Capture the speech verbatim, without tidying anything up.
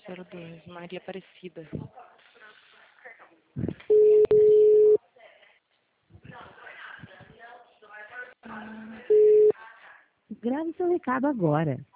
zero dois, Maria Aparecida. Grave seu recado agora.